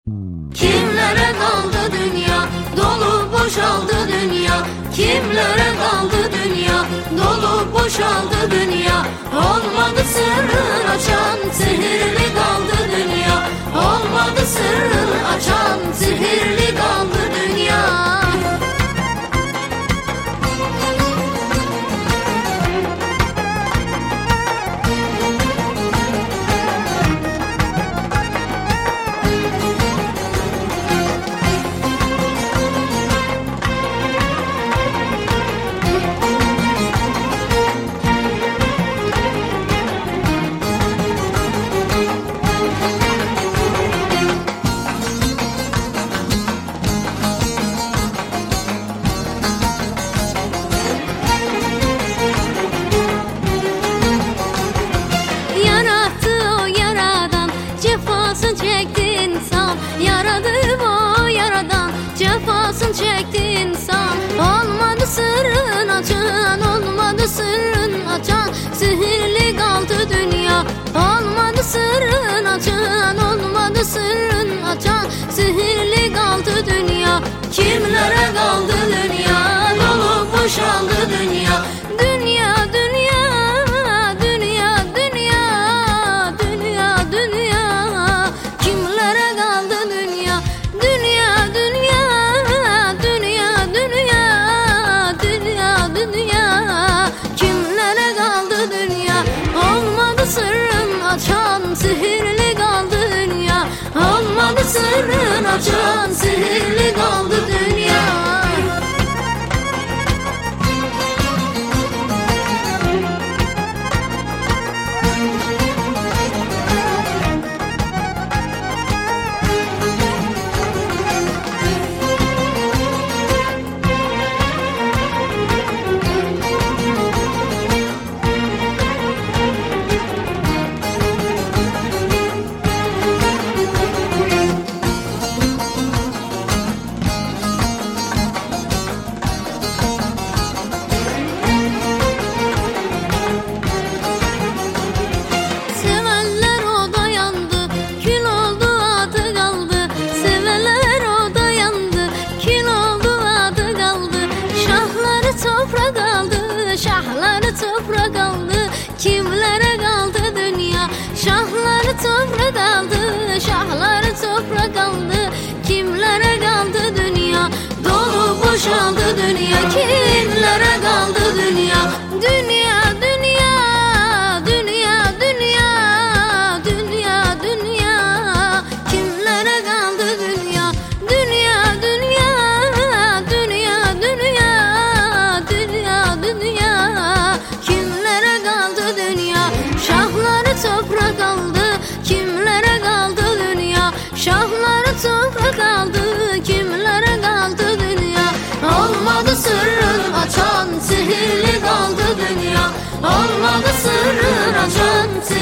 Kimlere kaldı dünya, dolu boşaldı dünya. Kimlere kaldı dünya, dolu boşaldı dünya. Olmadı sırrı açan, sihirli kaldı dünya. Olmadı sırrı açan, sihirli kaldı dünya. Cefasını çekti insan. Olmadı sırrın açan, olmadı sırrın açan. Sihirli kaldı dünya. Olmadı sırrın açan, olmadı sırrın açan. Sihirli kaldı dünya. Kimlere kaldı dünya, dolu boşaldı dünya. Dünya, dünya, dünya, dünya, dünya, dünya. Kimlere kaldı dünya, dünya, dünya. Kimlere kaldı dünya? Olmadı sırrın açan, sihirli kaldı dünya. Olmadı sırrın açan, sihirli kaldı dünya. Şahları toprak aldı, kimlere kaldı dünya? Şahları toprak aldı, şahları toprak aldı. Kimlere kaldı dünya? Dolu boşaldı dünya. Kimlere kaldı dünya? Dünya, dünya, dünya, dünya, dünya, dünya. Kimlere kaldı dünya? Dünya, dünya, dünya, dünya, dünya, dünya. Kimlere kaldı dünya? Şahları toprak aldı, kimlere kaldı dünya? Şahları toprak aldı, kimlere kaldı dünya? Olmadı sırrın açan, sihirli kaldı dünya. Olmadı sırrın açan,